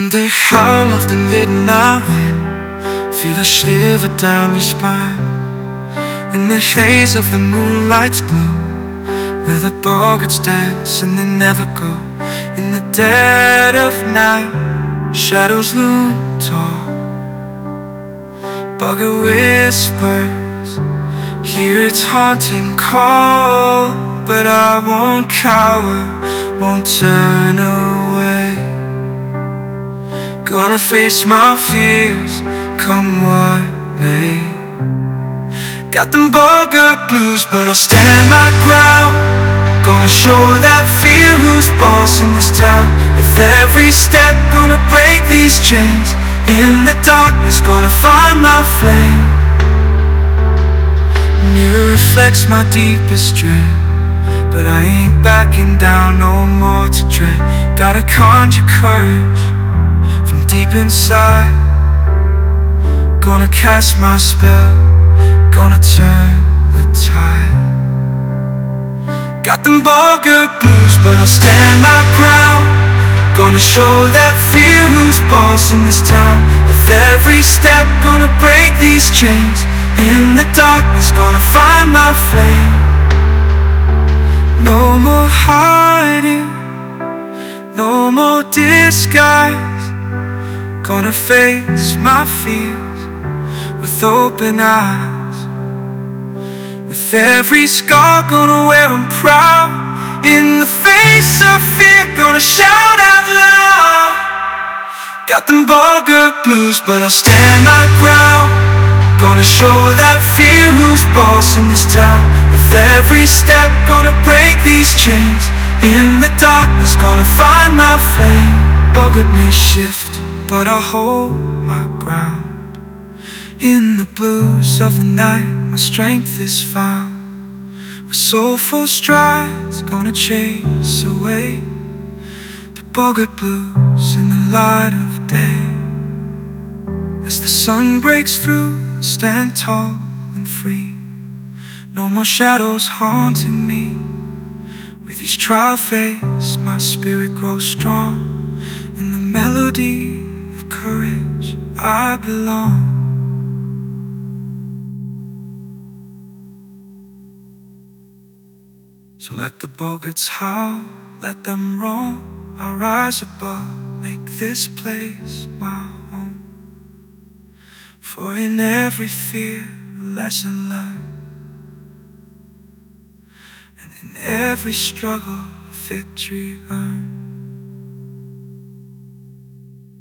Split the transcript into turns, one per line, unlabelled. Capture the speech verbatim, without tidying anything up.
The hum of the midnight, feel a shiver down your spine. In the haze of the moonlight's glow, where the bogarts dance and they never go. In the dead of night, shadows loom tall. Bogart whispers, hear its haunting call. But I won't cower, won't turn away. Gonna face my fears, come what may. Got them Bogart blues, but I'll stand my ground. Gonna show that fear who's boss in this town. With every step, gonna break these chains. In the darkness, gonna find my flame. Mirror reflects my deepest dread, but I ain't backing down, no more to dread. Gotta conjure courage from deep inside. Gonna cast my spell, gonna turn the tide. Got them Bogart blues, but I'll stand my ground. Gonna show that fear who's boss in this town. With every step, gonna break these chains. In the darkness, gonna find my flame. No more hiding, no more disguise. Gonna face my fears with open eyes. With every scar, gonna wear them proud. In the face of fear, gonna shout out loud. Got them Bogart blues, but I'll stand my ground. Gonna show that fear who's boss in this town. With every step, gonna break these chains. In the darkness, gonna find my flame. Bogart may shift, but I'll hold my ground. In the blues of the night, my strength is found. With soulful strides, gonna chase away the Bogart blues in the light of day. As the sun breaks through, stand tall and free. No more shadows haunting me. With each trial faced, my spirit grows strong. In the melody of courage, I belong. So let the Bogarts howl, let them roam. I'll rise above, make this place my home. For in every fear, a lesson learned, and in every struggle, a victory earned.